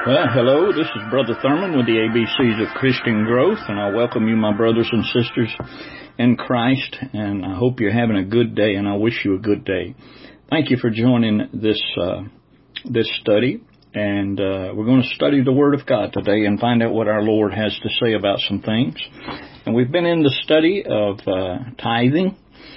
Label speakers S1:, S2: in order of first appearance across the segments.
S1: Well, hello, this is Brother Thurman with the ABCs of Christian Growth, and I welcome you, my brothers and sisters in Christ, and I hope you're having a good day, and I wish you a good day. Thank you for joining this study, and we're going to study the Word of God today and find out what our Lord has to say about some things. And we've been in the study of tithing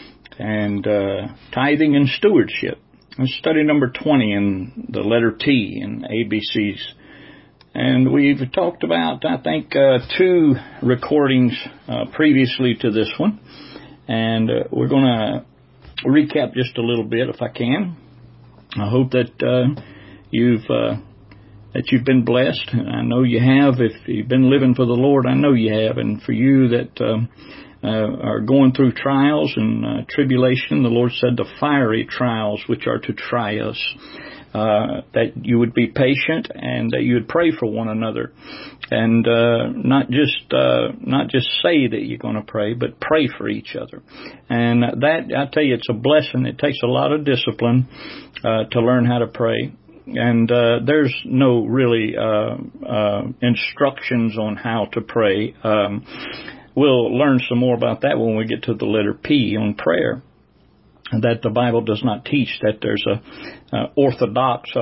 S1: and stewardship. It's study number 20 in the letter T in ABCs. And we've talked about, I think, 2 recordings previously to this one. And we're going to recap just a little bit if I can. I hope that you've been blessed. I know you have. If you've been living for the Lord, I know you have. And for you that are going through trials and tribulation, the Lord said the fiery trials which are to try us. That you would be patient and that you would pray for one another, and not just say that you're going to pray, but pray for each other. And that, I tell you, it's a blessing. It takes a lot of discipline to learn how to pray. And there's no really instructions on how to pray. We'll learn some more about that when we get to the letter P on prayer. That the Bible does not teach that there's a orthodox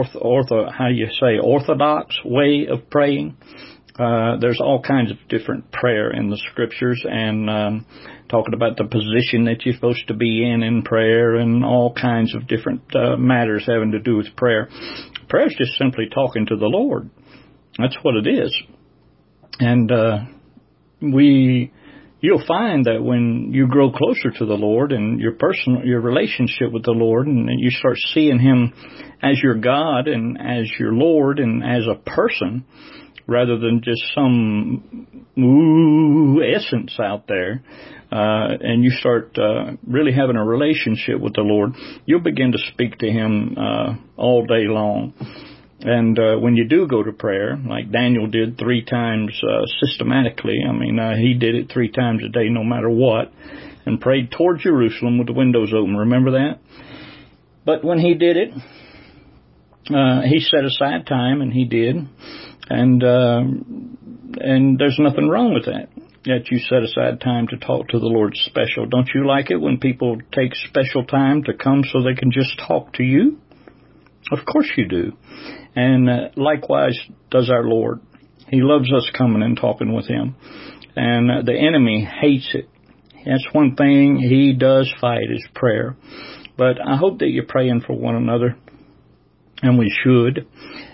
S1: way of praying. There's all kinds of different prayer in the Scriptures, and talking about the position that you're supposed to be in prayer, and all kinds of different matters having to do with prayer. Prayer is just simply talking to the Lord. That's what it is, and you'll find that when you grow closer to the Lord and your relationship with the Lord, and you start seeing Him as your God and as your Lord and as a person, rather than just some essence out there, and you start really having a relationship with the Lord, you'll begin to speak to Him all day long. And when you do go to prayer, like Daniel did 3 times systematically, he did it 3 times a day no matter what, and prayed toward Jerusalem with the windows open. Remember that? But when he did it, he set aside time, and he did. And there's nothing wrong with that you set aside time to talk to the Lord special. Don't you like it when people take special time to come so they can just talk to you? Of course you do. And likewise does our Lord. He loves us coming and talking with Him. And the enemy hates it. That's one thing he does fight, is prayer. But I hope that you're praying for one another. And we should.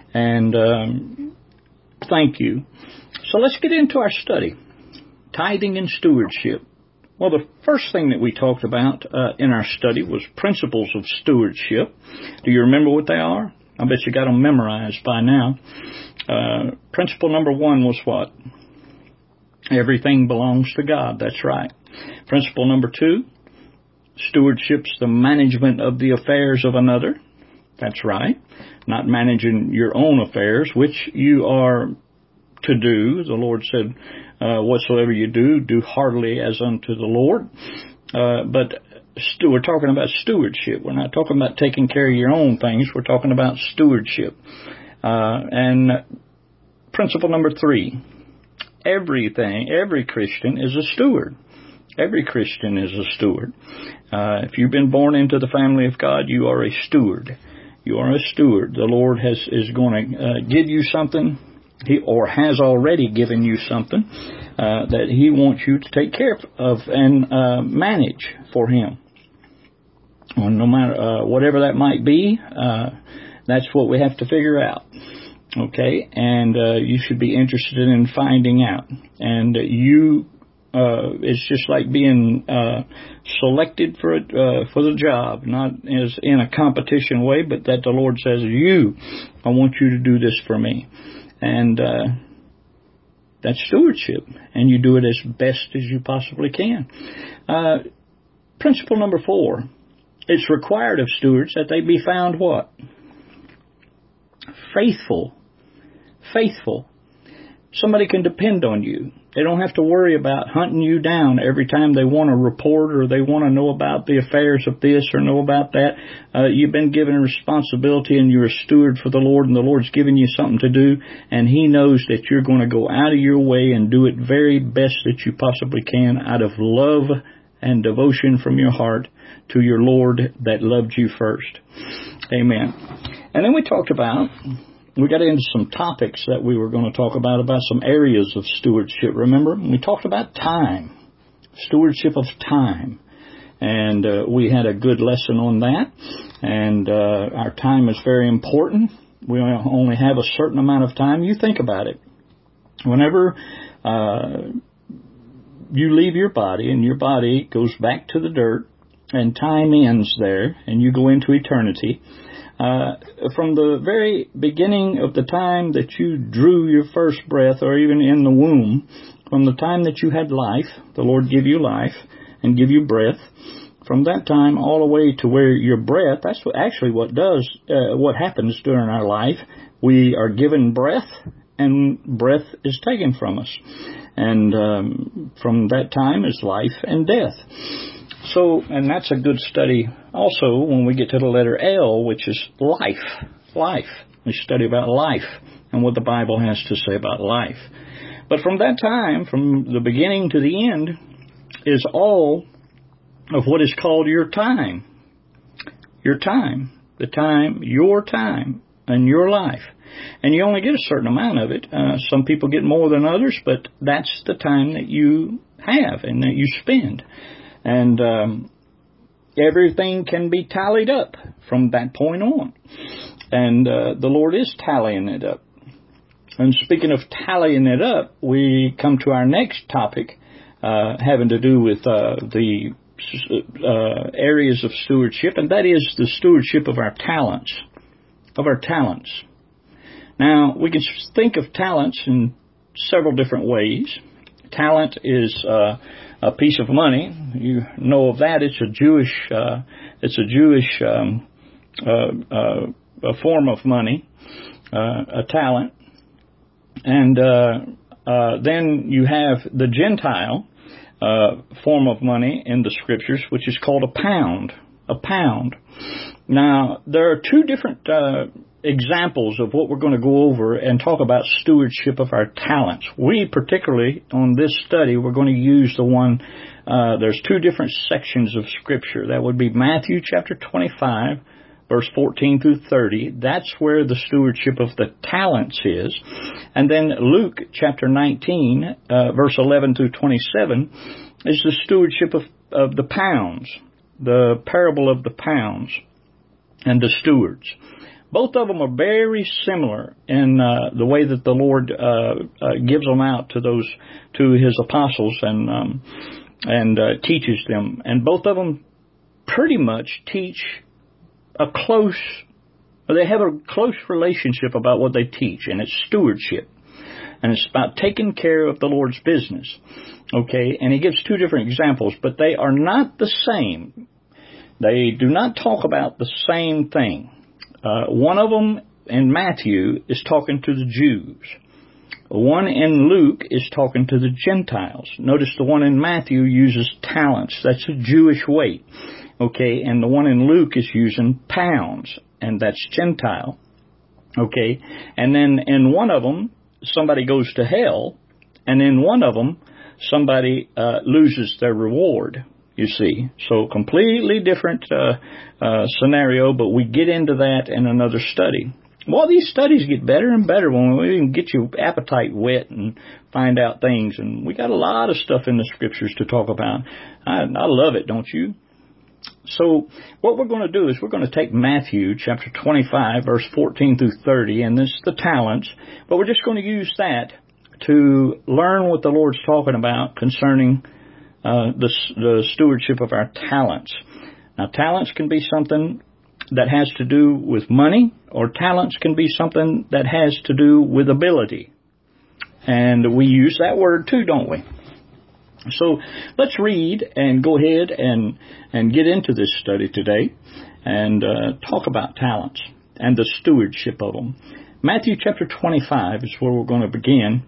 S1: And thank you. So let's get into our study. Tithing and stewardship. Well, the first thing that we talked about in our study was principles of stewardship. Do you remember what they are? I bet you got them memorized by now. Principle number 1 was what? Everything belongs to God. That's right. Principle number 2, stewardship's the management of the affairs of another. That's right. Not managing your own affairs, which you are to do. The Lord said, whatsoever you do, do heartily as unto the Lord. But we're talking about stewardship. We're not talking about taking care of your own things. We're talking about stewardship. And principle number 3, every Christian is a steward. Every Christian is a steward. If you've been born into the family of God, you are a steward. You are a steward. The Lord is going to give you something, or has already given you something that He wants you to take care of and manage for Him. Well, no matter whatever that might be, that's what we have to figure out. Okay, and you should be interested in finding out. And it's just like being selected for the job, not as in a competition way, but that the Lord says, I want you to do this for me. And that's stewardship, and you do it as best as you possibly can. Principle number 4, it's required of stewards that they be found what? Faithful. Somebody can depend on you. They don't have to worry about hunting you down every time they want a report or they want to know about the affairs of this or know about that. You've been given a responsibility and you're a steward for the Lord, and the Lord's given you something to do, and He knows that you're going to go out of your way and do it very best that you possibly can out of love and devotion from your heart to your Lord that loved you first. Amen. And then we got into some topics that we were going to talk about some areas of stewardship. Remember, we talked about time, stewardship of time. And we had a good lesson on that. And our time is very important. We only have a certain amount of time. You think about it. Whenever you leave your body and your body goes back to the dirt and time ends there and you go into eternity, from the very beginning of the time that you drew your first breath, or even in the womb, from the time that you had life, the Lord give you life and give you breath, from that time all the way to where your breath, that's what happens during our life. We are given breath, and breath is taken from us. And from that time is life and death. So, and that's a good study also when we get to the letter L, which is life. Life. We study about life and what the Bible has to say about life. But from that time, from the beginning to the end, is all of what is called your time. Your time. The time, your time, and your life. And you only get a certain amount of it. Some people get more than others, but that's the time that you have and that you spend. And everything can be tallied up from that point on. And the Lord is tallying it up. And speaking of tallying it up, we come to our next topic having to do with the areas of stewardship, and that is the stewardship of our talents. Now, we can think of talents in several different ways. Talent is a piece of money. You know of that. It's a Jewish a form of money, a talent. And then you have the Gentile form of money in the Scriptures, which is called a pound. A pound. Now, there are two different examples of what we're going to go over and talk about stewardship of our talents. We particularly, on this study, we're going to use the one, there's two different sections of Scripture. That would be Matthew chapter 25, verse 14 through 30. That's where the stewardship of the talents is. And then Luke chapter 19, verse 11 through 27, is the stewardship of the pounds, the parable of the pounds and the stewards. Both of them are very similar in the way that the Lord gives them out to His apostles and teaches them. And both of them pretty much teach they have a close relationship about what they teach, and it's stewardship. And it's about taking care of the Lord's business. Okay, and He gives two different examples, but they are not the same. They do not talk about the same thing. One of them in Matthew is talking to the Jews. One in Luke is talking to the Gentiles. Notice the one in Matthew uses talents. That's a Jewish weight. Okay, and the one in Luke is using pounds, and that's Gentile. Okay, and then in one of them, somebody goes to hell, and in one of them, somebody loses their reward. You see, so completely different scenario, but we get into that in another study. Well, these studies get better and better when we can get your appetite wet and find out things, and we got a lot of stuff in the Scriptures to talk about. I love it, don't you? So what we're going to do is we're going to take Matthew chapter 25, verse 14 through 30, and this is the talents, but we're just going to use that to learn what the Lord's talking about concerning the stewardship of our talents. Now, talents can be something that has to do with money, or talents can be something that has to do with ability. And we use that word too, don't we? So let's read and go ahead and get into this study today and talk about talents and the stewardship of them. Matthew chapter 25 is where we're going to begin.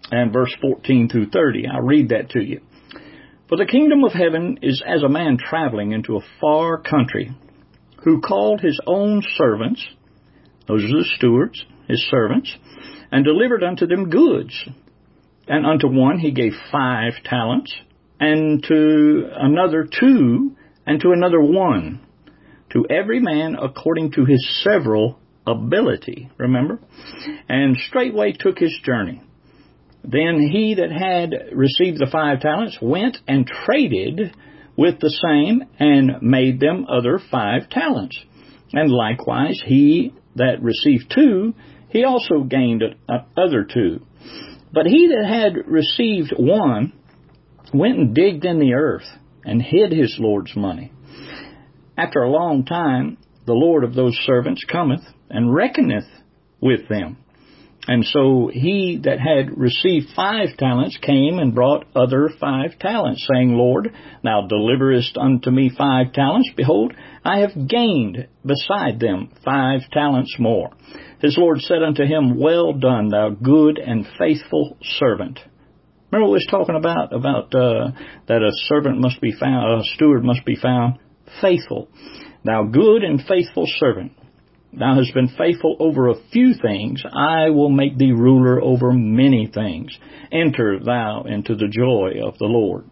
S1: and verse 14 through 30. I'll read that to you. For the kingdom of heaven is as a man traveling into a far country, who called his own servants, those are the stewards, his servants, and delivered unto them goods. And unto one he gave 5 talents, and to another 2, and to another 1, to every man according to his several ability. Remember? And straightway took his journey. Then he that had received the 5 talents went and traded with the same, and made them other 5 talents. And likewise he that received 2, he also gained other 2. But he that had received 1 went and digged in the earth, and hid his Lord's money. After a long time, the Lord of those servants cometh, and reckoneth with them. And so he that had received 5 talents came and brought other 5 talents, saying, Lord, thou deliverest unto me 5 talents. Behold, I have gained beside them 5 talents more. His Lord said unto him, Well done, thou good and faithful servant. Remember what we was talking about that a servant must be found, a steward must be found faithful. Thou good and faithful servant. Thou hast been faithful over a few things. I will make thee ruler over many things. Enter thou into the joy of the Lord.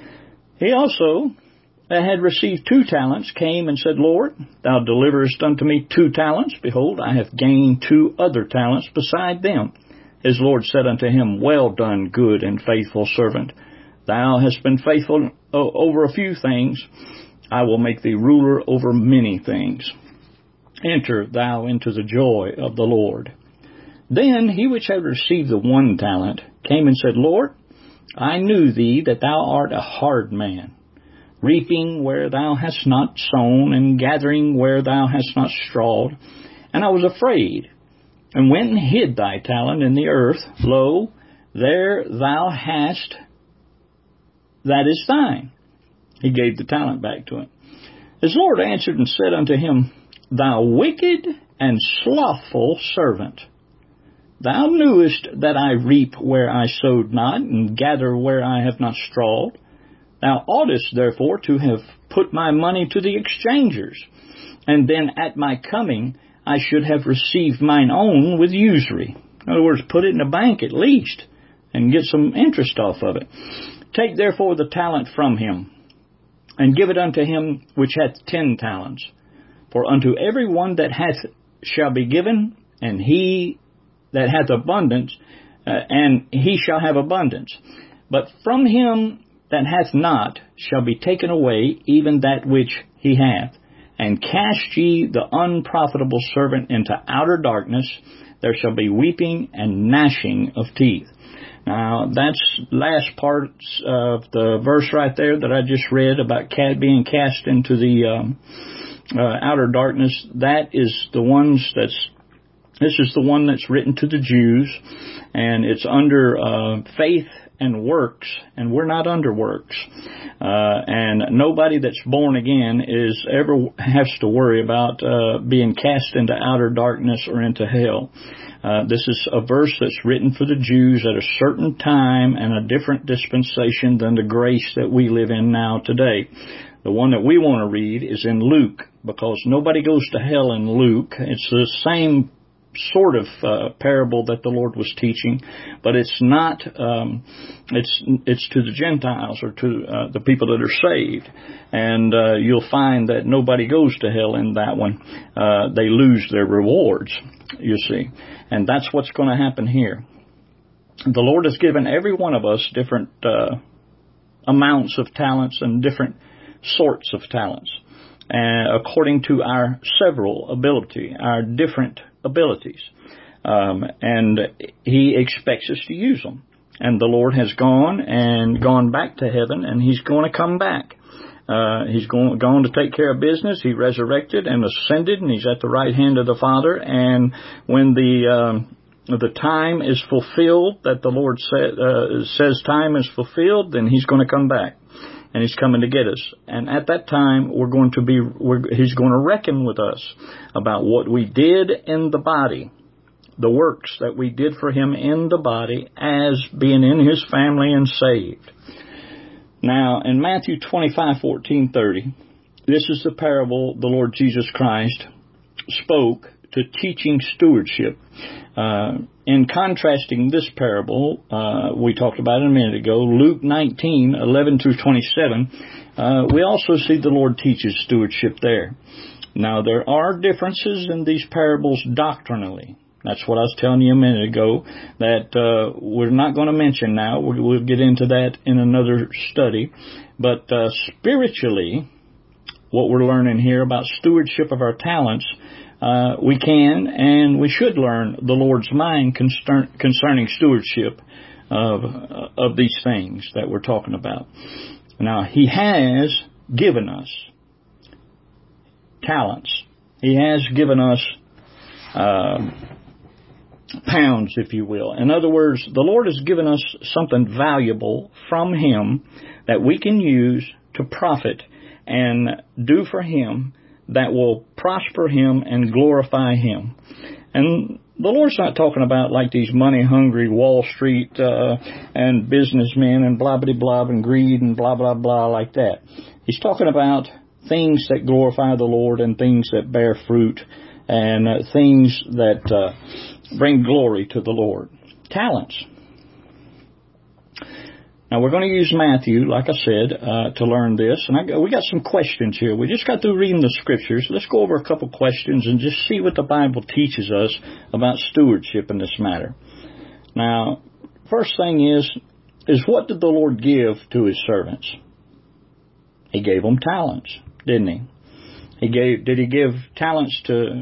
S1: He also that had received 2 talents came and said, Lord, thou deliverest unto me 2 talents. Behold, I have gained 2 other talents beside them. His Lord said unto him, Well done, good and faithful servant. Thou hast been faithful over a few things. I will make thee ruler over many things. Enter thou into the joy of the Lord. Then he which had received the 1 talent came and said, Lord, I knew thee that thou art a hard man, reaping where thou hast not sown, and gathering where thou hast not strawed. And I was afraid, and went and hid thy talent in the earth. Lo, there thou hast, that is thine. He gave the talent back to him. His Lord answered and said unto him, Thou wicked and slothful servant, thou knewest that I reap where I sowed not, and gather where I have not strawed. Thou oughtest therefore to have put my money to the exchangers, and then at my coming I should have received mine own with usury. In other words, put it in a bank at least, and get some interest off of it. Take therefore the talent from him, and give it unto him which hath 10 talents. For unto every one that hath shall be given, and he that hath abundance, and he shall have abundance. But from him that hath not shall be taken away even that which he hath. And cast ye the unprofitable servant into outer darkness. There shall be weeping and gnashing of teeth. Now, that's last part of the verse right there that I just read about being cast into the outer darkness. That is the ones this is the one that's written to the Jews, and it's under faith and works, and we're not under works. And nobody that's born again has to worry about being cast into outer darkness or into hell. This is a verse that's written for the Jews at a certain time and a different dispensation than the grace that we live in now today. The one that we want to read is in Luke, because nobody goes to hell in Luke. It's the same sort of parable that the Lord was teaching, but it's not. It's to the Gentiles, or to the people that are saved, and you'll find that nobody goes to hell in that one. They lose their rewards, you see, and that's what's going to happen here. The Lord has given every one of us different amounts of talents and different sorts of talents, according to our several ability, our different abilities. And He expects us to use them. And the Lord has gone back to heaven, and He's going to come back. He's gone to take care of business. He resurrected and ascended, and He's at the right hand of the Father. And when the time is fulfilled, that the Lord says time is fulfilled, then He's going to come back. And He's coming to get us. And at that time, He's going to reckon with us about what we did in the body. the works that we did for him in the body as being in his family and saved. Now, in Matthew 25:14-30, this is the parable the Lord Jesus Christ spoke to teaching stewardship. In contrasting this parable, we talked about it a minute ago, Luke 19:11-27, we also see the Lord teaches stewardship there. Now, there are differences in these parables doctrinally. That's what I was telling you a minute ago that we're not going to mention now. We'll get into that in another study. But spiritually, what we're learning here about stewardship of our talents, we can and we should learn the Lord's mind concerning stewardship of these things that we're talking about. Now, He has given us talents. He has given us pounds, if you will. In other words, the Lord has given us something valuable from Him that we can use to profit and do for Him that will prosper Him and glorify Him. And the Lord's not talking about like these money-hungry Wall Street and businessmen and blah-blah-blah and greed and blah-blah-blah like that. He's talking about things that glorify the Lord and things that bear fruit and things that bring glory to the Lord. Talents. Now, we're going to use Matthew, like I said, to learn this. And we got some questions here. We just got through reading the Scriptures. Let's go over a couple questions and just see what the Bible teaches us about stewardship in this matter. Now, first thing is what did the Lord give to His servants? He gave them talents, didn't He? Did He give talents to...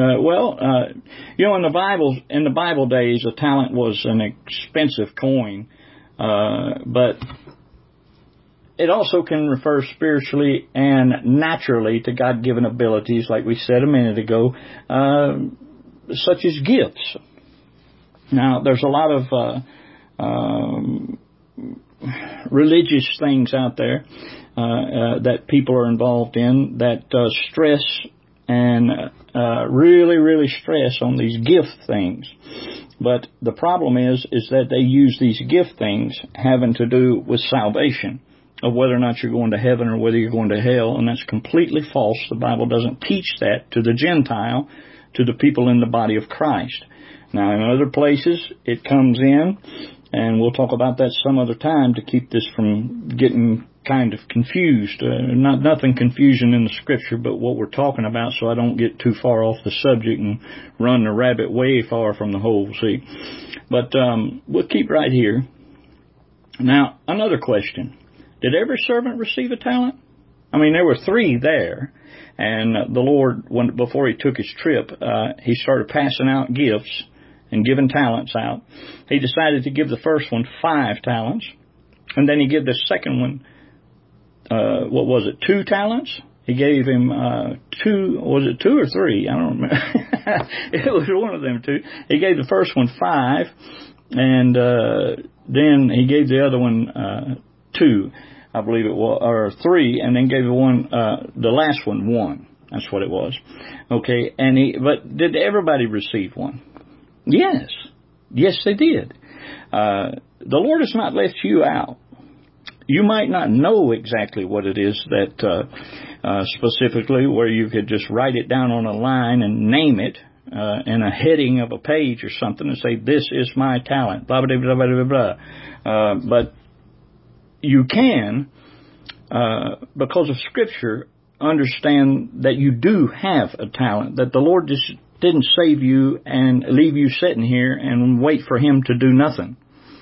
S1: in the Bible days, a talent was an expensive coin. But it also can refer spiritually and naturally to God-given abilities, like we said a minute ago, such as gifts. Now, there's a lot of religious things out there that people are involved in that stress and really, really stress on these gift things. But the problem is that they use these gift things having to do with salvation, of whether or not you're going to heaven or whether you're going to hell, and that's completely false. The Bible doesn't teach that to the Gentile, to the people in the body of Christ. Now, in other places, it comes in, and we'll talk about that some other time to keep this from getting kind of confused. Nothing confusion in the Scripture, but what we're talking about, so I don't get too far off the subject and run the rabbit way far from the hole, see. But we'll keep right here. Now, another question. Did every servant receive a talent? I mean, there were 3 there, and the Lord, before He took His trip, He started passing out gifts and giving talents out. He decided to give the first one 5 talents, and then He gave the second one 2 talents? He gave him 2, was it 2 or 3? I don't remember. It was one of them 2. He gave the first one 5, and then he gave the other one 2, I believe it was, or 3, and then gave the last one 1. That's what it was. Okay, but did everybody receive one? Yes. Yes, they did. The Lord has not left you out. You might not know exactly what it is that specifically where you could just write it down on a line and name it in a heading of a page or something and say, this is my talent, blah, blah, blah, blah, blah, blah. But you can, because of Scripture, understand that you do have a talent, that the Lord just didn't save you and leave you sitting here and wait for Him to do nothing.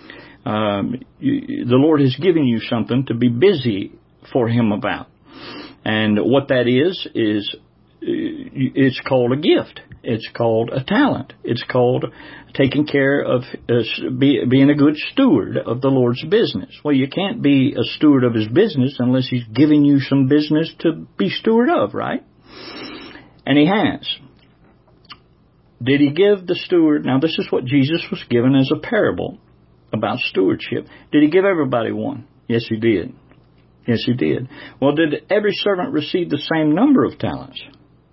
S1: The Lord has given you something to be busy for Him about. And what that is it's called a gift. It's called a talent. It's called taking care of, being a good steward of the Lord's business. Well, you can't be a steward of His business unless He's giving you some business to be steward of, right? And He has. Did He give the steward, now this is what Jesus was given as a parable about stewardship. Did He give everybody one? Yes, He did. Yes, He did. Well, did every servant receive the same number of talents?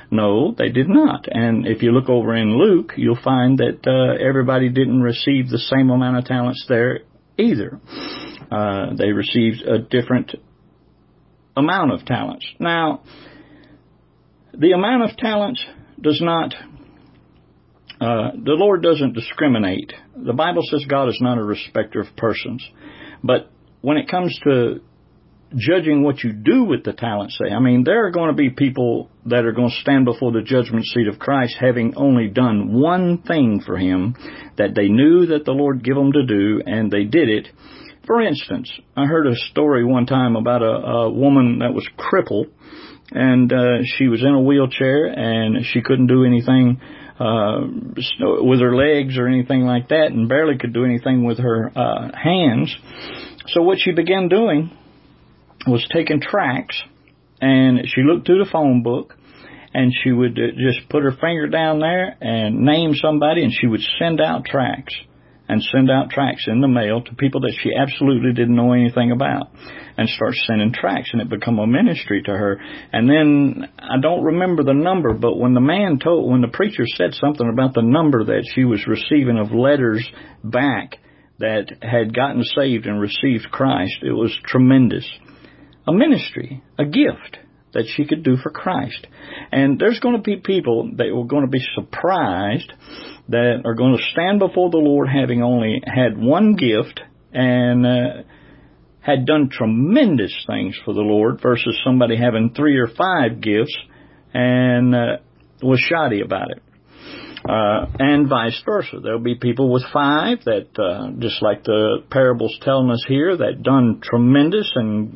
S1: No, they did not. And if you look over in Luke, you'll find that everybody didn't receive the same amount of talents there either. They received a different amount of talents. Now, the amount of talents does not, the Lord doesn't discriminate. The Bible says God is not a respecter of persons. But when it comes to judging what you do with the talents, there are going to be people that are going to stand before the judgment seat of Christ having only done one thing for Him that they knew that the Lord gave them to do, and they did it. For instance, I heard a story one time about a woman that was crippled, and she was in a wheelchair, and she couldn't do anything with her legs or anything like that, and barely could do anything with her hands. So what she began doing was taking tracts, and she looked through the phone book, and she would just put her finger down there and name somebody, and she would send out tracts in the mail to people that she absolutely didn't know anything about, and start sending tracts, and it became a ministry to her. And then, I don't remember the number, but when the preacher said something about the number that she was receiving of letters back that had gotten saved and received Christ, it was tremendous. A ministry, a gift that she could do for Christ. And there's going to be people that are going to be surprised, that are going to stand before the Lord having only had one gift and had done tremendous things for the Lord, versus somebody having 3 or 5 gifts and was shoddy about it. And vice versa. There'll be people with 5 that, just like the parable's telling us here, that done tremendous and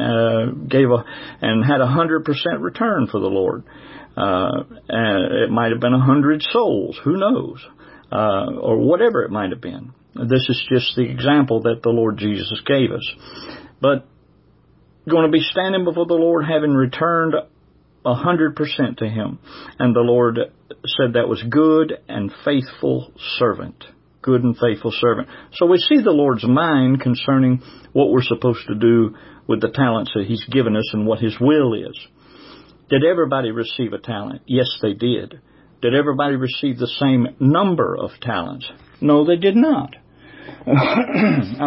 S1: had 100% return for the Lord. And it might have been 100 souls, who knows, or whatever it might have been. This is just the example that the Lord Jesus gave us. But going to be standing before the Lord having returned 100% to Him. And the Lord said that was good and faithful servant. Good and faithful servant. So we see the Lord's mind concerning what we're supposed to do with the talents that He's given us and what His will is. Did everybody receive a talent? Yes, they did. Did everybody receive the same number of talents? No, they did not. I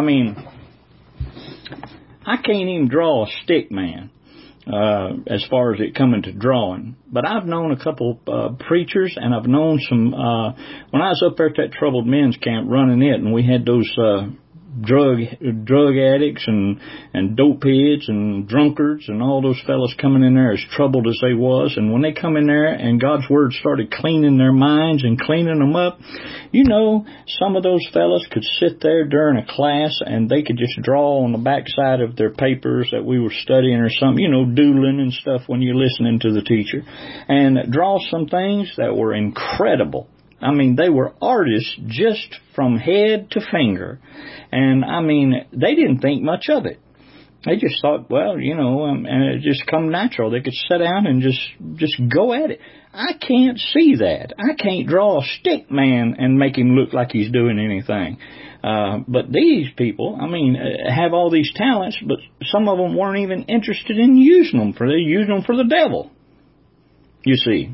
S1: can't even draw a stick, man. As far as it coming to drawing. But I've known a couple preachers, and I've known some, when I was up there at that troubled men's camp running it, and we had those drug addicts and dope heads and drunkards and all those fellas coming in there as troubled as they was. And when they come in there and God's Word started cleaning their minds and cleaning them up, some of those fellas could sit there during a class and they could just draw on the backside of their papers that we were studying or something, doodling and stuff when you're listening to the teacher, and draw some things that were incredible. They were artists just from head to finger. And, they didn't think much of it. They just thought, and it just come natural. They could sit down and just go at it. I can't see that. I can't draw a stick man and make him look like he's doing anything. But these people, have all these talents, but some of them weren't even interested in using them. They're using them for the devil, you see.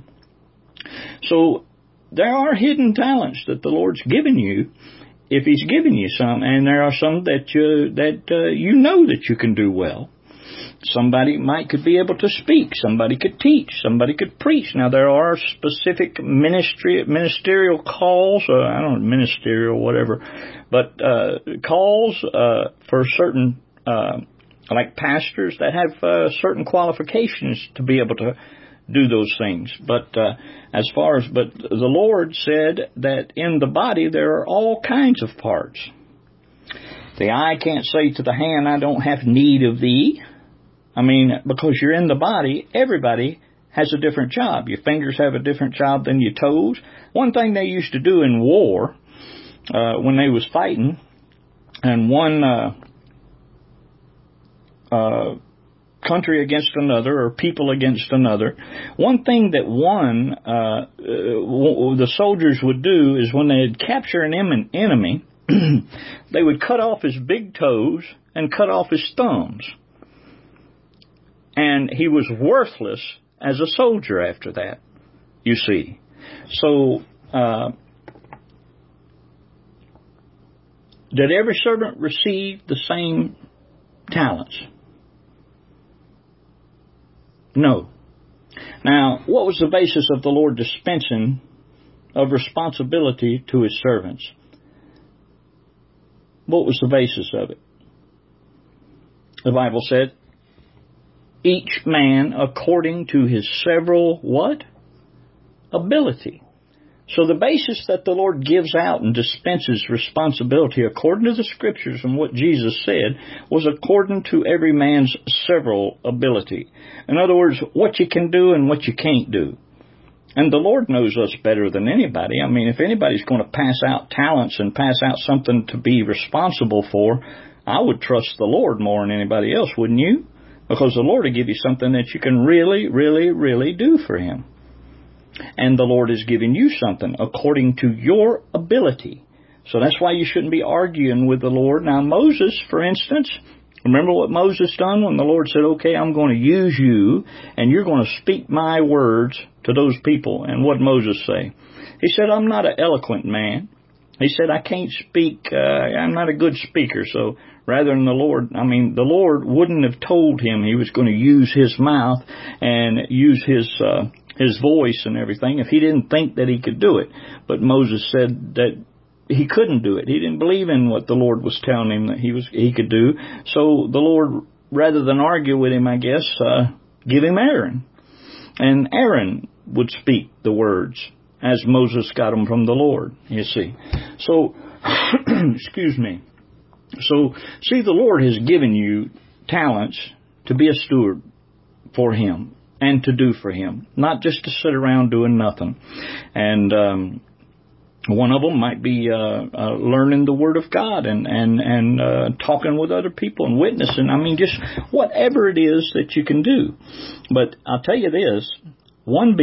S1: So, there are hidden talents that the Lord's given you, if He's given you some, and there are some that you know that you can do well. Somebody could be able to speak, somebody could teach, somebody could preach. Now there are specific ministerial calls, ministerial whatever, but calls for certain like pastors that have certain qualifications to be able to do those things. But the Lord said that in the body there are all kinds of parts. The eye can't say to the hand, I don't have need of thee. Because you're in the body, everybody has a different job. Your fingers have a different job than your toes. One thing they used to do in war, when they was fighting, and one country against another, or people against another, one thing that the soldiers would do is when they'd capture an enemy, they would cut off his big toes and cut off his thumbs. And he was worthless as a soldier after that. you see. So, did every servant receive the same talents? No. Now, what was the basis of the Lord dispensing of responsibility to His servants? What was the basis of it? The Bible said, each man according to his several, what? Ability. So the basis that the Lord gives out and dispenses responsibility according to the Scriptures and what Jesus said was according to every man's several ability. In other words, what you can do and what you can't do. And the Lord knows us better than anybody. I mean, if anybody's going to pass out talents and pass out something to be responsible for, I would trust the Lord more than anybody else, wouldn't you? Because the Lord will give you something that you can really, really, really do for Him. And the Lord is giving you something according to your ability. So that's why you shouldn't be arguing with the Lord. Now, Moses, for instance, remember what Moses done when the Lord said, okay, I'm going to use you, and you're going to speak my words to those people. And what did Moses say? He said, I'm not an eloquent man. He said, I can't speak, I'm not a good speaker. So rather than the Lord wouldn't have told him He was going to use his mouth and use his voice and everything if He didn't think that he could do it. But Moses said that he couldn't do it. He didn't believe in what the Lord was telling him that he could do. So the Lord, rather than argue with him, I guess, give him Aaron. And Aaron would speak the words as Moses got them from the Lord, you see. So, excuse me. So, see, the Lord has given you talents to be a steward for Him and to do for Him, not just to sit around doing nothing. And one of them might be learning the Word of God and talking with other people and witnessing. I mean, just whatever it is that you can do. But I'll tell you this, one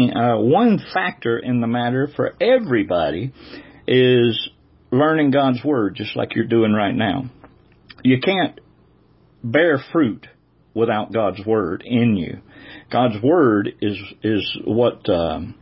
S1: factor in the matter for everybody is learning God's Word, just like you're doing right now. You can't bear fruit without God's Word in you. God's Word is what God's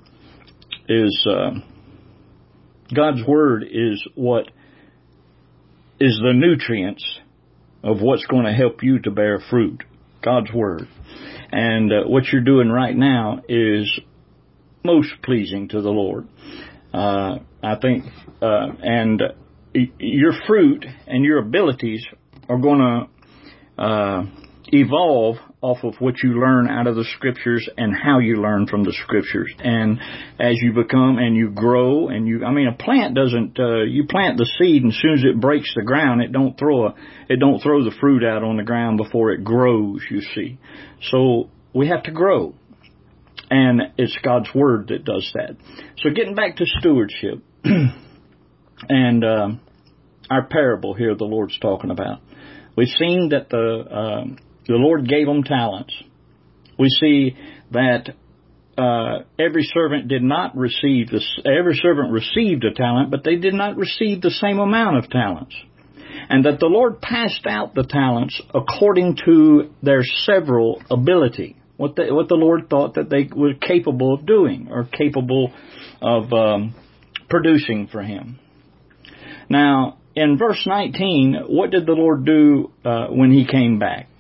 S1: Word is what is the nutrients of what's going to help you to bear fruit. God's Word. And what you're doing right now is most pleasing to the Lord. I think, and your fruit and your abilities are going to evolve off of what you learn out of the Scriptures and how you learn from the Scriptures. And as you become and you grow and a plant doesn't, you plant the seed and as soon as it breaks the ground, it don't throw the fruit out on the ground before it grows, you see. So we have to grow. And it's God's Word that does that. So getting back to stewardship and our parable here the Lord's talking about. We've seen that the Lord gave them talents. We see that every servant received a talent, but they did not receive the same amount of talents. And that the Lord passed out the talents according to their several ability. What the Lord thought that they were capable of doing or capable of producing for Him. Now, in verse 19, what did the Lord do when He came back?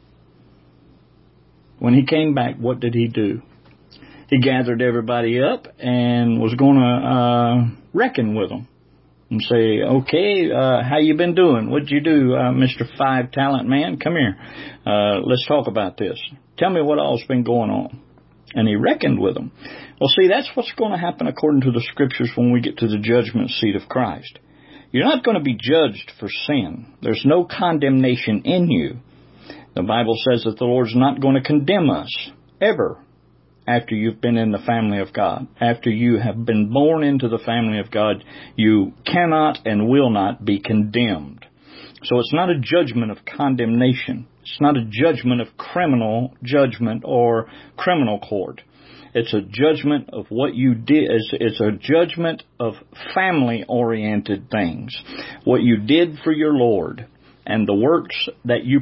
S1: When He came back, what did He do? He gathered everybody up and was going to reckon with them and say, okay, how you been doing? What'd you do, Mr. 5-talent man? Come here. Let's talk about this. Tell me what all's been going on. And He reckoned with them. Well, see, that's what's going to happen according to the Scriptures when we get to the judgment seat of Christ. You're not going to be judged for sin. There's no condemnation in you. The Bible says that the Lord's not going to condemn us ever after you've been in the family of God. After you have been born into the family of God, you cannot and will not be condemned. So it's not a judgment of condemnation. It's not a judgment of criminal judgment or criminal court. It's a judgment of what you did. It's a judgment of family-oriented things. What you did for your Lord and the works that you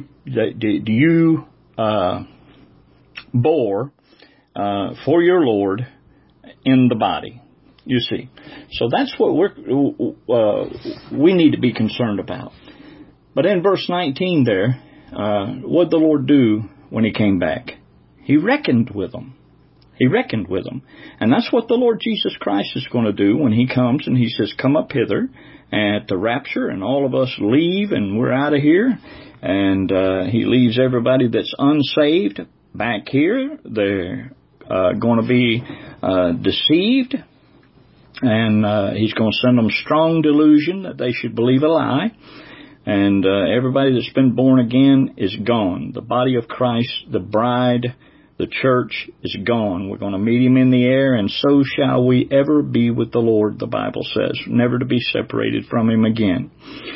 S1: bore for your Lord in the body. You see. So that's what we need to be concerned about. But in verse 19 there, what did the Lord do when He came back? He reckoned with them. He reckoned with them. And that's what the Lord Jesus Christ is going to do when He comes and He says, come up hither at the rapture, and all of us leave and we're out of here. And He leaves everybody that's unsaved back here. They're going to be deceived. And He's going to send them strong delusion that they should believe a lie. And everybody that's been born again is gone. The body of Christ, the bride, the church is gone. We're going to meet Him in the air, and so shall we ever be with the Lord, the Bible says, never to be separated from Him again.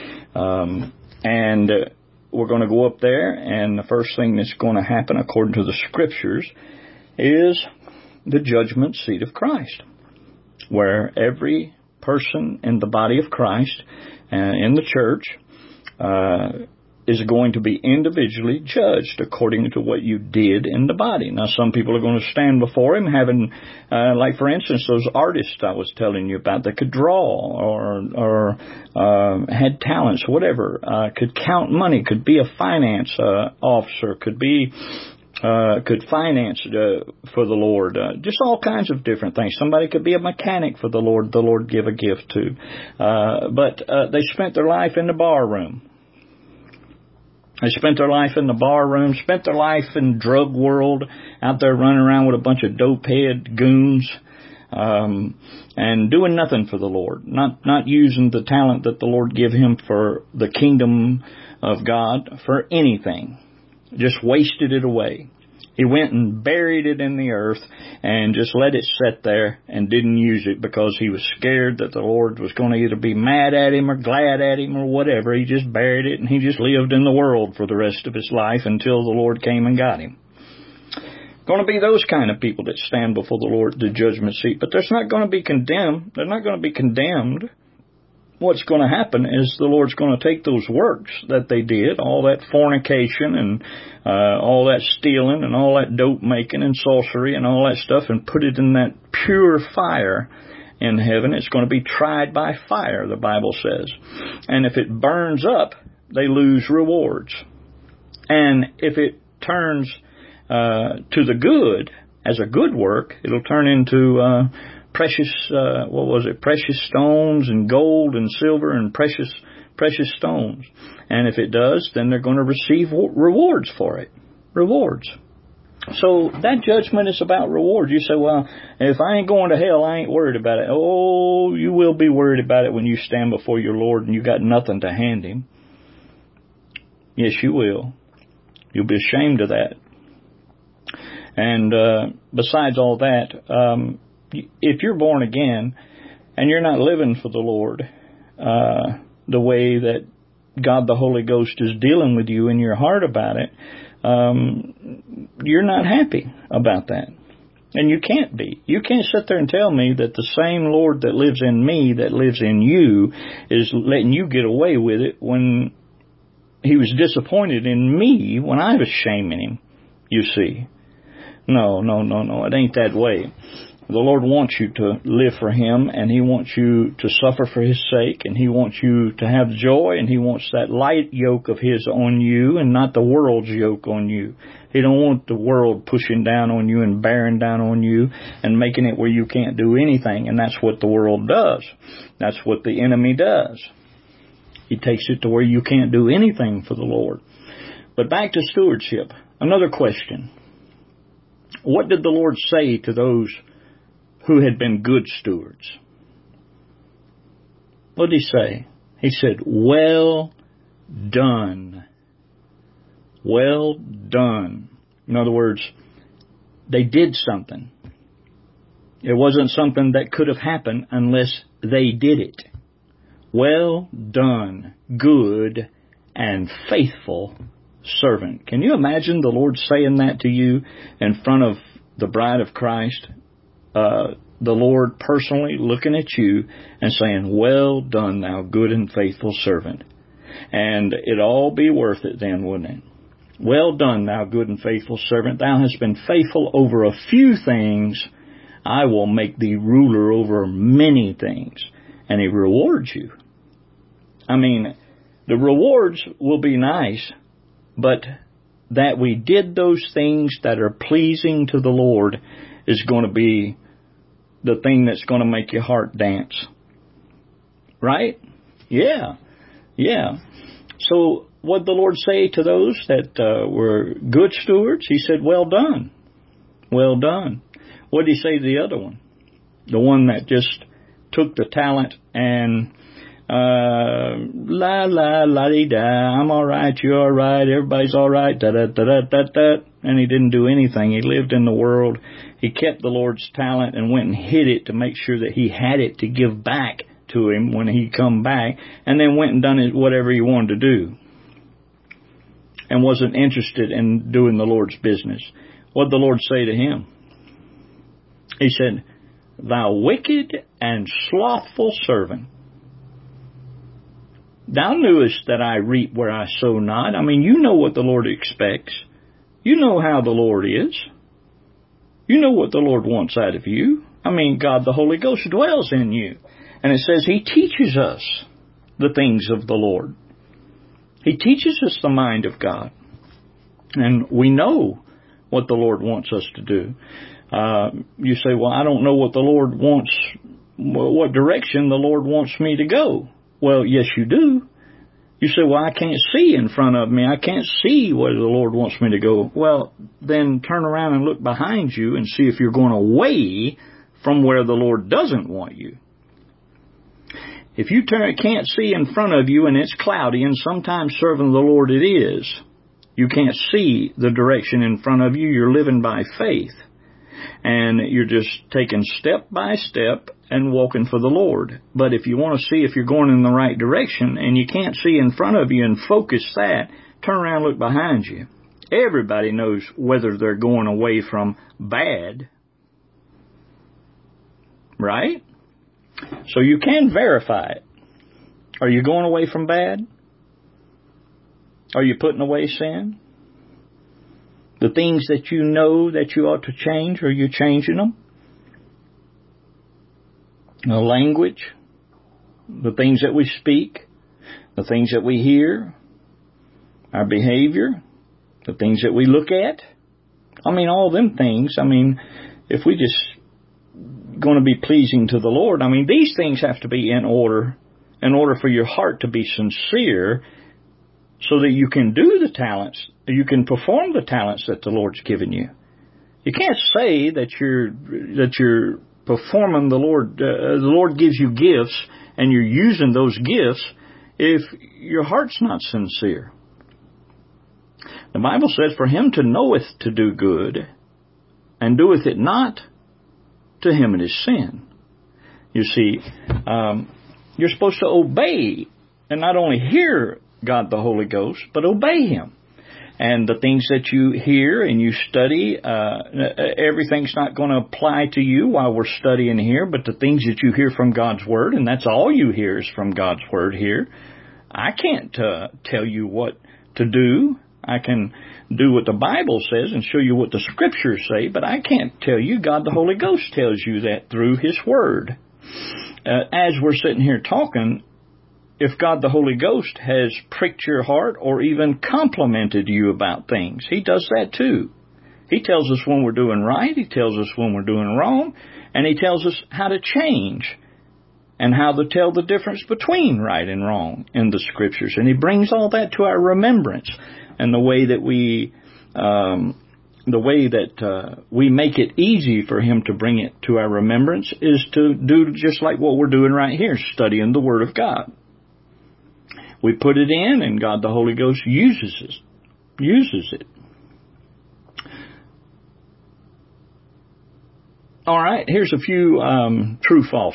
S1: And we're going to go up there, and the first thing that's going to happen, according to the Scriptures, is the judgment seat of Christ, where every person in the body of Christ, in the church, is going to be individually judged according to what you did in the body. Now, some people are going to stand before Him having, like for instance, those artists I was telling you about that could draw or had talents, whatever, could count money, could be a finance officer, could finance for the Lord, just all kinds of different things. Somebody could be a mechanic for the Lord give a gift to. But they spent their life in the bar room. They spent their life in the bar room, spent their life in drug world, out there running around with a bunch of dope-head goons, and doing nothing for the Lord, not using the talent that the Lord give him for the kingdom of God for anything. Just wasted it away. He went and buried it in the earth and just let it sit there and didn't use it because he was scared that the Lord was going to either be mad at him or glad at him or whatever. He just buried it and he just lived in the world for the rest of his life until the Lord came and got him. Going to be those kind of people that stand before the Lord, the judgment seat. But there's not going to be condemned. They're not going to be condemned. What's going to happen is the Lord's going to take those works that they did, all that fornication and all that stealing and all that dope making and sorcery and all that stuff, and put it in that pure fire in heaven. It's going to be tried by fire, the Bible says. And if it burns up, they lose rewards. And if it turns to the good, as a good work, it'll turn into precious stones and gold and silver and precious stones. And if it does, then they're going to receive rewards for it. Rewards. So that judgment is about rewards. You say, well, if I ain't going to hell, I ain't worried about it. Oh, you will be worried about it when you stand before your Lord and you got nothing to hand Him. Yes, you will. You'll be ashamed of that. And besides all that, if you're born again and you're not living for the Lord the way that God the Holy Ghost is dealing with you in your heart about it, you're not happy about that. And you can't be. You can't sit there and tell me that the same Lord that lives in me, that lives in you, is letting you get away with it when He was disappointed in me when I was shaming Him, you see. No. It ain't that way. The Lord wants you to live for Him, and He wants you to suffer for His sake, and He wants you to have joy, and He wants that light yoke of His on you and not the world's yoke on you. He don't want the world pushing down on you and bearing down on you and making it where you can't do anything, and that's what the world does. That's what the enemy does. He takes it to where you can't do anything for the Lord. But back to stewardship. Another question. What did the Lord say to those who had been good stewards? What did He say? He said, well done. Well done. In other words, they did something. It wasn't something that could have happened unless they did it. Well done, good and faithful servant. Can you imagine the Lord saying that to you in front of the bride of Christ? The Lord personally looking at you and saying, well done, thou good and faithful servant. And it'd all be worth it then, wouldn't it? Well done, thou good and faithful servant. Thou hast been faithful over a few things. I will make thee ruler over many things. And He rewards you. I mean, the rewards will be nice, but that we did those things that are pleasing to the Lord is going to be the thing that's going to make your heart dance. Right? Yeah. So what did the Lord say to those that were good stewards? He said, well done. Well done. What did He say to the other one? The one that just took the talent and la-di-da, I'm all right, you're all right, everybody's all right, da-da-da-da-da-da, and he didn't do anything. He lived in the world. He kept the Lord's talent and went and hid it to make sure that he had it to give back to him when he come back, and then went and done whatever he wanted to do and wasn't interested in doing the Lord's business. What did the Lord say to him? He said, thou wicked and slothful servant, thou knewest that I reap where I sow not. I mean, you know what the Lord expects. You know how the Lord is. You know what the Lord wants out of you. I mean, God the Holy Ghost dwells in you. And it says He teaches us the things of the Lord. He teaches us the mind of God. And we know what the Lord wants us to do. You say, well, I don't know what the Lord wants, what direction the Lord wants me to go. Well, yes, you do. You say, well, I can't see in front of me. I can't see where the Lord wants me to go. Well, then turn around and look behind you and see if you're going away from where the Lord doesn't want you. If you can't see in front of you and it's cloudy, and sometimes serving the Lord it is, you can't see the direction in front of you. You're living by faith. And you're just taking step by step and walking for the Lord. But if you want to see if you're going in the right direction and you can't see in front of you and focus that, turn around and look behind you. Everybody knows whether they're going away from bad. Right? So you can verify it. Are you going away from bad? Are you putting away sin? The things that you know that you ought to change, are you changing them? The language, the things that we speak, the things that we hear, our behavior, the things that we look at. I mean, all them things. I mean, if we just going to be pleasing to the Lord, I mean, these things have to be in order for your heart to be sincere, so that you can do the talents, you can perform the talents that the Lord's given you. You can't say that you're performing the Lord gives you gifts and you're using those gifts if your heart's not sincere. The Bible says, for him to knoweth to do good and doeth it not, to him it is sin. You see, you're supposed to obey and not only hear God the Holy Ghost, but obey Him. And the things that you hear and you study, everything's not going to apply to you while we're studying here, but the things that you hear from God's Word, and that's all you hear is from God's Word here. I can't tell you what to do. I can do what the Bible says and show you what the Scriptures say, but I can't tell you. God the Holy Ghost tells you that through His Word. As we're sitting here talking, if God the Holy Ghost has pricked your heart or even complimented you about things, He does that too. He tells us when we're doing right, He tells us when we're doing wrong, and He tells us how to change and how to tell the difference between right and wrong in the Scriptures. And He brings all that to our remembrance. And the way that we make it easy for Him to bring it to our remembrance is to do just like what we're doing right here, studying the Word of God. We put it in, and God the Holy Ghost uses it. All right, here's a few true, false.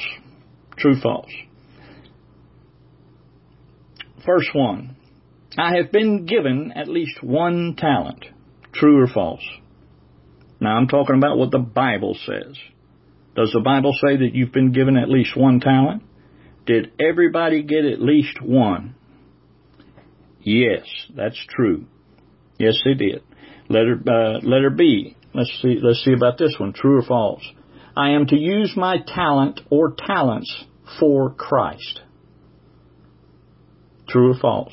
S1: First one, I have been given at least one talent. True or false? Now, I'm talking about what the Bible says. Does the Bible say that you've been given at least one talent? Did everybody get at least one? Yes, that's true. Yes, they did. Letter B. Let's see about this one. True or false? I am to use my talent or talents for Christ. True or false?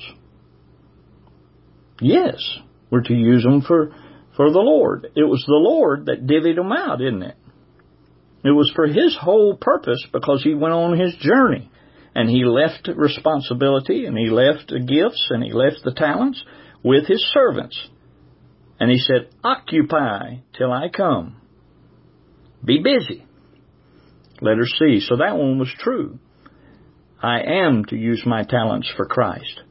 S1: Yes, we're to use them for the Lord. It was the Lord that divvied them out, isn't it? It was for His whole purpose, because He went on His journey. And He left responsibility, and He left the gifts, and He left the talents with His servants. And He said, occupy till I come. Be busy. Letter C. So that one was true. I am to use my talents for Christ.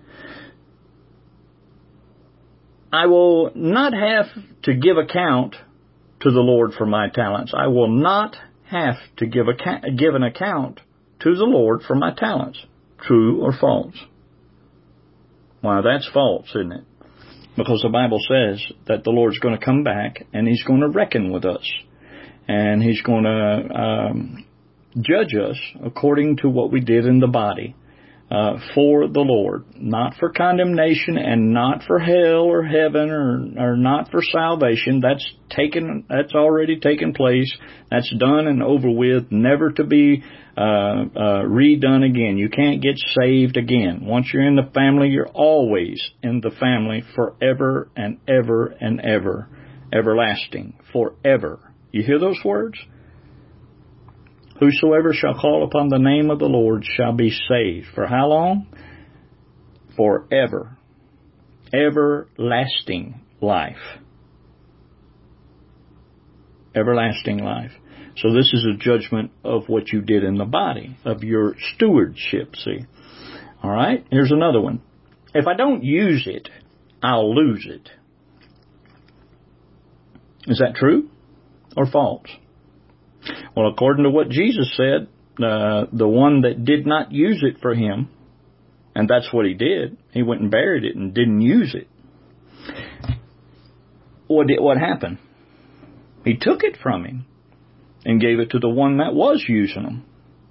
S1: I will not have to give account to the Lord for my talents. I will not have to give an account to the Lord for my talents. True or false? Well, that's false, isn't it? Because the Bible says that the Lord's going to come back and He's going to reckon with us. And He's going to judge us according to what we did in the body. For the Lord, not for condemnation and not for hell or heaven or not for salvation. That's already taken place. That's done and over with, never to be redone again. You can't get saved again. Once you're in the family, you're always in the family forever and ever and ever. Everlasting. Forever. You hear those words? Whosoever shall call upon the name of the Lord shall be saved. For how long? Forever. Everlasting life. Everlasting life. So this is a judgment of what you did in the body, of your stewardship, see. All right, here's another one. If I don't use it, I'll lose it. Is that true or false? Well, according to what Jesus said, the one that did not use it for Him, and that's what He did, He went and buried it and didn't use it. What happened? He took it from Him and gave it to the one that was using them.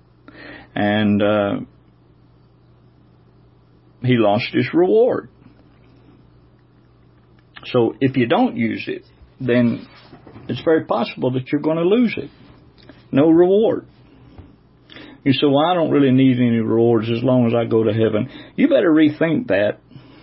S1: And he lost his reward. So if you don't use it, then it's very possible that you're going to lose it. No reward. You say, well, I don't really need any rewards as long as I go to heaven. You better rethink that.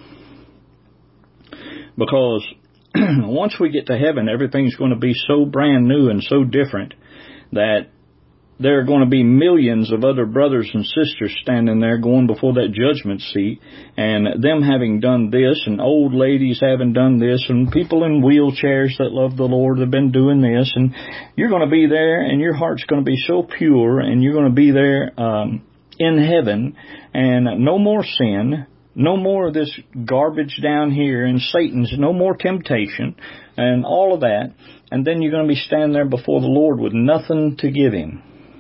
S1: Because once we get to heaven, everything's going to be so brand new and so different that there are going to be millions of other brothers and sisters standing there going before that judgment seat, and them having done this, and old ladies having done this, and people in wheelchairs that love the Lord have been doing this, and you're going to be there, and your heart's going to be so pure, and you're going to be there in heaven, and no more sin, no more of this garbage down here, and Satan's no more temptation, and all of that, and then you're going to be standing there before the Lord with nothing to give Him,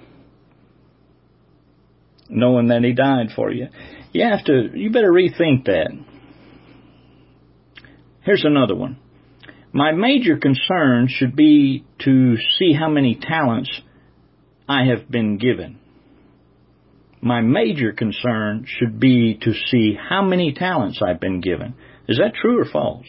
S1: knowing that He died for you. You better rethink that. Here's another one. My major concern should be to see how many talents I have been given. My major concern should be to see how many talents I've been given. Is that true or false?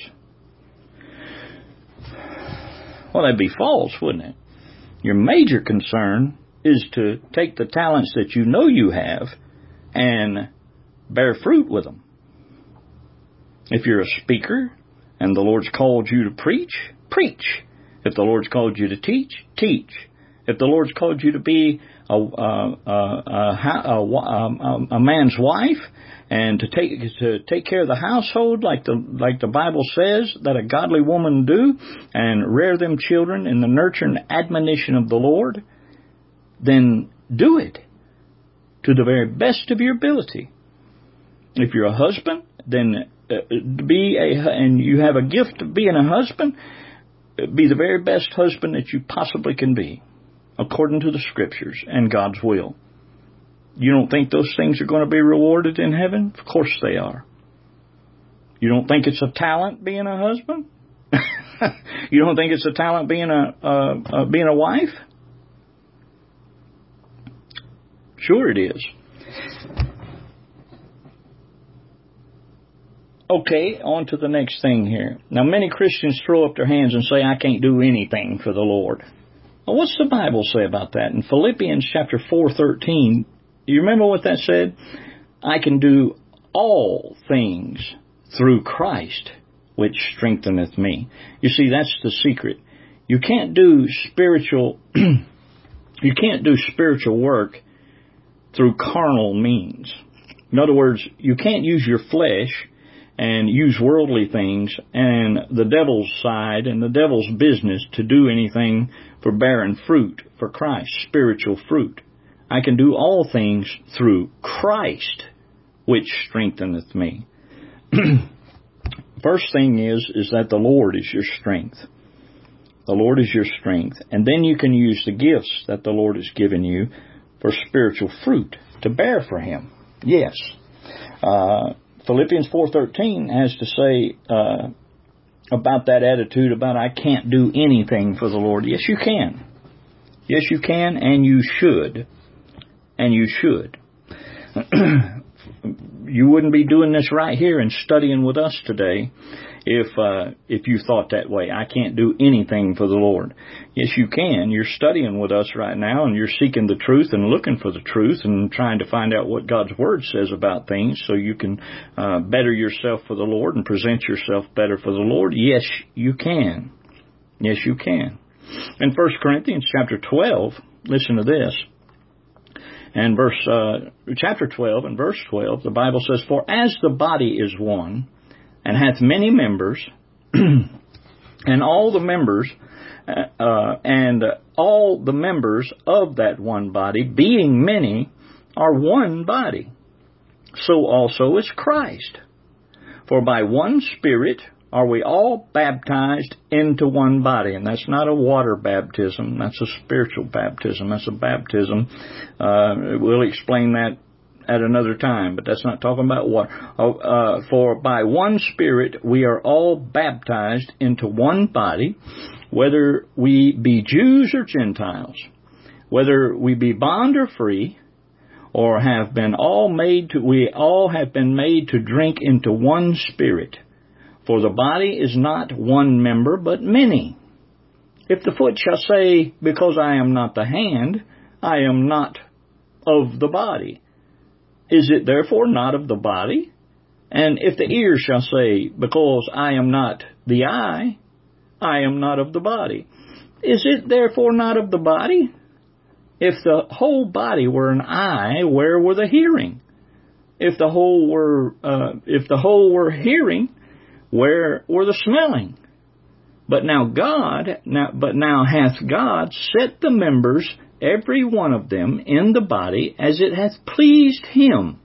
S1: Well, that'd be false, wouldn't it? Your major concern is to take the talents that you know you have and bear fruit with them. If you're a speaker and the Lord's called you to preach, preach. If the Lord's called you to teach, teach. If the Lord's called you to be a man's wife and to take care of the household like the Bible says that a godly woman do, and rear them children in the nurture and admonition of the Lord, then do it to the very best of your ability. If you're a husband, then and you have a gift of being a husband, be the very best husband that you possibly can be, according to the Scriptures and God's will. You don't think those things are going to be rewarded in heaven? Of course they are. You don't think it's a talent being a husband? You don't think it's a talent being a wife? Sure it is. Okay, on to the next thing here. Now, many Christians throw up their hands and say, I can't do anything for the Lord. Well, what's the Bible say about that? In Philippians chapter 4:13, you remember what that said? I can do all things through Christ, which strengtheneth me. You see, that's the secret. You can't do spiritual work through carnal means. In other words, you can't use your flesh and use worldly things and the devil's side and the devil's business to do anything for bearing fruit for Christ, spiritual fruit. I can do all things through Christ, which strengtheneth me. First thing is that the Lord is your strength. The Lord is your strength. And then you can use the gifts that the Lord has given you for spiritual fruit to bear for Him. Yes. Philippians 4:13 has to say about that attitude about I can't do anything for the Lord. Yes, you can. Yes, you can, and you should. And you should. You wouldn't be doing this right here and studying with us today if you thought that way. I can't do anything for the Lord. Yes, you can. You're studying with us right now, and you're seeking the truth and looking for the truth and trying to find out what God's Word says about things so you can better yourself for the Lord and present yourself better for the Lord. Yes, you can. Yes, you can. In 1 Corinthians chapter 12, listen to this. And chapter 12 and verse 12, the Bible says, For as the body is one, and hath many members, and all the members of that one body, being many, are one body, so also is Christ. For by one Spirit are we all baptized into one body. And that's not a water baptism. That's a spiritual baptism. That's a baptism. We'll explain that at another time, but that's not talking about water. For by one Spirit we are all baptized into one body, whether we be Jews or Gentiles, whether we be bond or free, or we all have been made to drink into one Spirit. For the body is not one member, but many. If the foot shall say, Because I am not the hand, I am not of the body, is it therefore not of the body? And if the ear shall say, Because I am not the eye, I am not of the body, is it therefore not of the body? If the whole body were an eye, where were the hearing? If the whole were hearing, where were the smelling? But now hath God set the members, every one of them, in the body, as it hath pleased Him.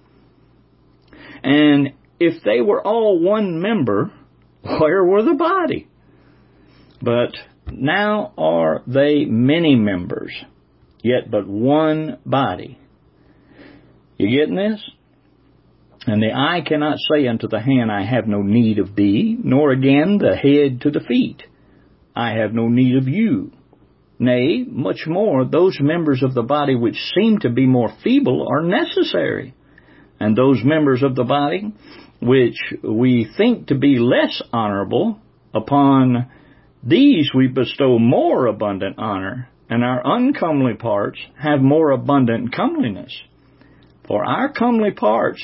S1: And if they were all one member, where were the body? But now are they many members, yet but one body. You getting this? And the eye cannot say unto the hand, I have no need of thee, nor again the head to the feet, I have no need of you. Nay, much more, those members of the body which seem to be more feeble are necessary. And those members of the body which we think to be less honorable, upon these we bestow more abundant honor, and our uncomely parts have more abundant comeliness. For our comely parts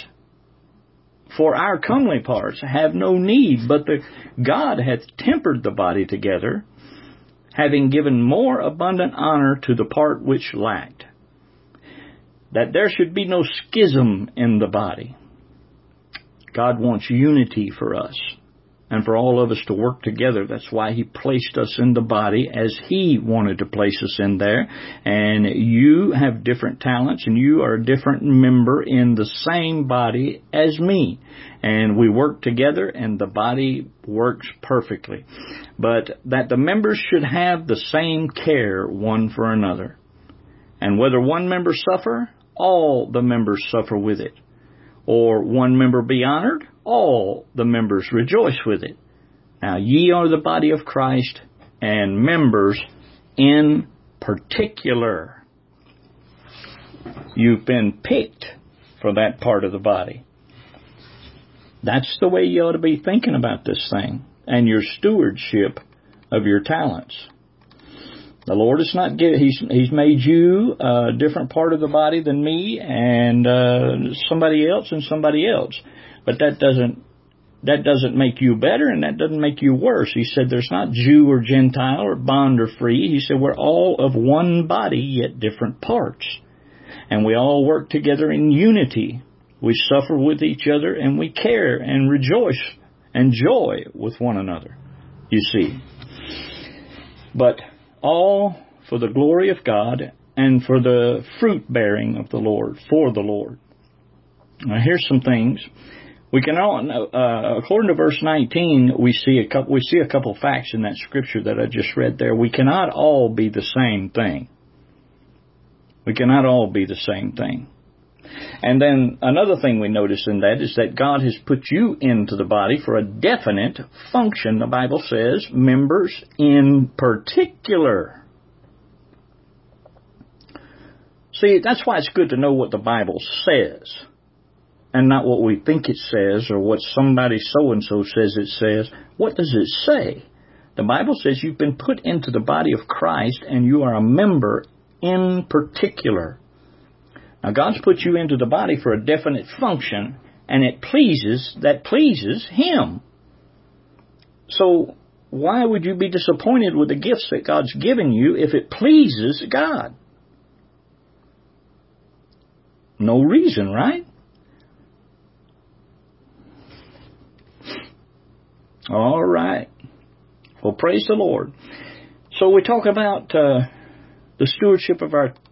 S1: have no need, but God hath tempered the body together, having given more abundant honor to the part which lacked, that there should be no schism in the body. God wants unity for us and for all of us to work together. That's why He placed us in the body as He wanted to place us in there. And you have different talents, and you are a different member in the same body as me. And we work together, and the body works perfectly. But that the members should have the same care one for another. And whether one member suffer, all the members suffer with it. Or one member be honored, all the members rejoice with it. Now ye are the body of Christ, and members in particular. You've been picked for that part of the body. That's the way you ought to be thinking about this thing, and your stewardship of your talents. The Lord is not He's made you a different part of the body than me and somebody else and somebody else. But that doesn't make you better, and that doesn't make you worse. He said there's not Jew or Gentile or bond or free. He said we're all of one body, yet different parts. And we all work together in unity. We suffer with each other, and we care and rejoice and joy with one another, you see. But all for the glory of God and for the fruit bearing of the Lord, for the Lord. Now here's some things. We can all, according to verse 19, we see a couple facts in that scripture that I just read there. We cannot all be the same thing. We cannot all be the same thing. And then another thing we notice in that is that God has put you into the body for a definite function. The Bible says, members in particular. See, that's why it's good to know what the Bible says, and not what we think it says or what somebody so-and-so says it says. What does it say? The Bible says you've been put into the body of Christ and you are a member in particular. Now, God's put you into the body for a definite function, and that pleases Him. So, why would you be disappointed with the gifts that God's given you if it pleases God? No reason, right? All right. Well, praise the Lord. So we talk about the stewardship of our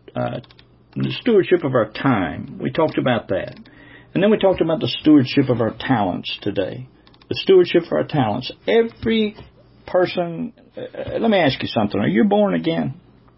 S1: time. We talked about that. And then we talked about the stewardship of our talents today. The stewardship of our talents. Every person, let me ask you something. Are you born again?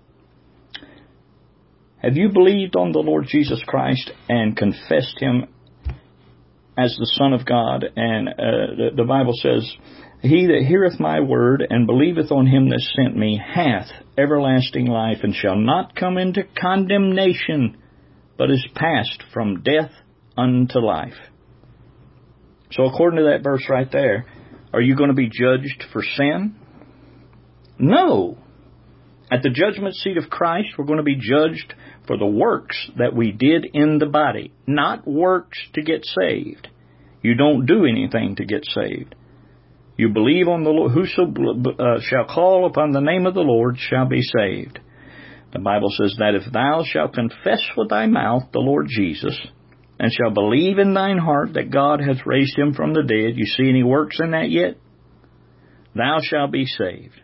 S1: Have you believed on the Lord Jesus Christ and confessed Him as the Son of God? And the Bible says, He that heareth my word and believeth on Him that sent me hath everlasting life, and shall not come into condemnation, but is passed from death unto life. So according to that verse right there, are you going to be judged for sin? No. At the judgment seat of Christ, we're going to be judged for the works that we did in the body, not works to get saved. You don't do anything to get saved. You believe on the Lord. Whoso shall call upon the name of the Lord shall be saved. The Bible says that if thou shalt confess with thy mouth the Lord Jesus, and shall believe in thine heart that God hath raised Him from the dead, you see any works in that yet? Thou shalt be saved.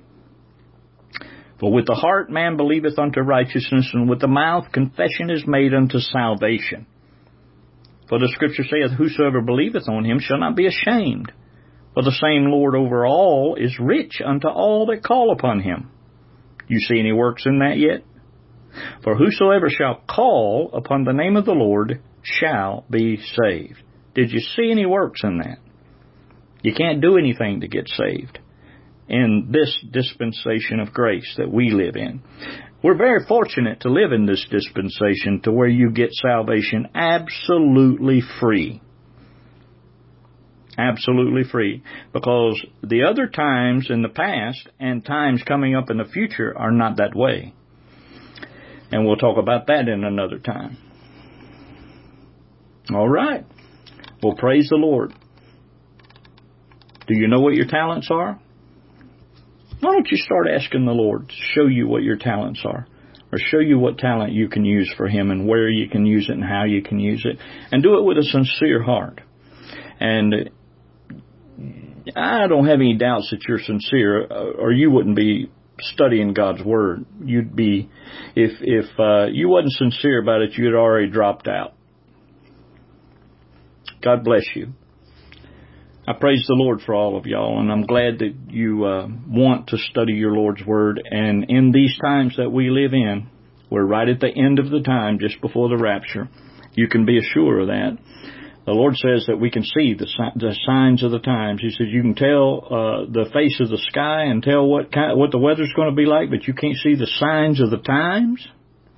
S1: For with the heart man believeth unto righteousness, and with the mouth confession is made unto salvation. For the Scripture saith, whosoever believeth on Him shall not be ashamed. For the same Lord over all is rich unto all that call upon Him. You see any works in that yet? For whosoever shall call upon the name of the Lord shall be saved. Did you see any works in that? You can't do anything to get saved in this dispensation of grace that we live in. We're very fortunate to live in this dispensation to where you get salvation absolutely free. Absolutely free. Because the other times in the past and times coming up in the future are not that way. And we'll talk about that in another time. All right. Well, praise the Lord. Do you know what your talents are? Why don't you start asking the Lord to show you what your talents are, or show you what talent you can use for Him and where you can use it and how you can use it, and do it with a sincere heart. And I don't have any doubts that you're sincere, or you wouldn't be studying God's Word. You'd be, if you wasn't sincere about it, you'd already dropped out. God bless you. I praise the Lord for all of y'all, and I'm glad that you want to study your Lord's Word. And in these times that we live in, we're right at the end of the time, just before the rapture. You can be assured of that. The Lord says that we can see the signs of the times. He says you can tell the face of the sky and tell what the weather's going to be like, but you can't see the signs of the times.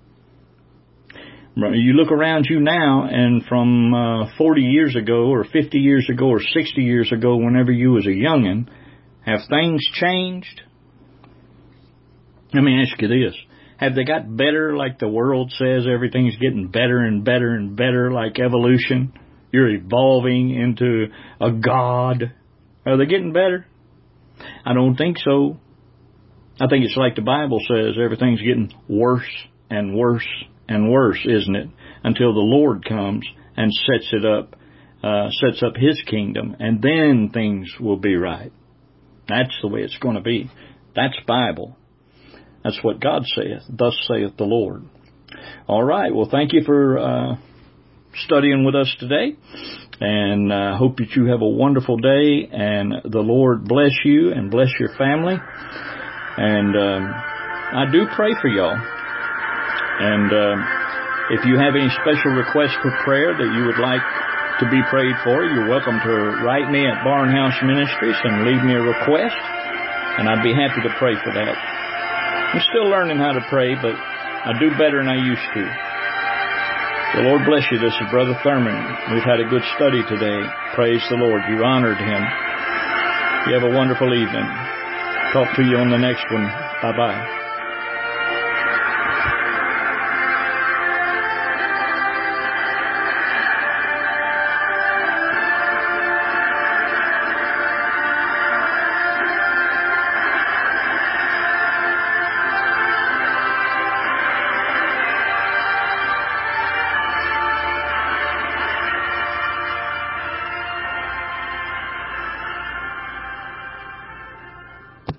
S1: You look around you now, and from 40 years ago or 50 years ago or 60 years ago, whenever you was a youngin', have things changed? Let me ask you this. Have they got better like the world says everything's getting better and better and better like evolution? You're evolving into a god. Are they getting better? I don't think so. I think it's like the Bible says, everything's getting worse and worse and worse, isn't it? Until the Lord comes and sets up His kingdom, and then things will be right. That's the way it's going to be. That's Bible. That's what God saith. Thus saith the Lord. All right. Well, thank you for studying with us today, and hope that you have a wonderful day, and the Lord bless you and bless your family. And I do pray for y'all. And if you have any special requests for prayer that you would like to be prayed for, you're welcome to write me at Barnhouse Ministries and leave me a request, and I'd be happy to pray for that. I'm still learning how to pray, but I do better than I used to. The Lord bless you. This is Brother Thurman. We've had a good study today. Praise the Lord. You honored Him. You have a wonderful evening. Talk to you on the next one. Bye-bye.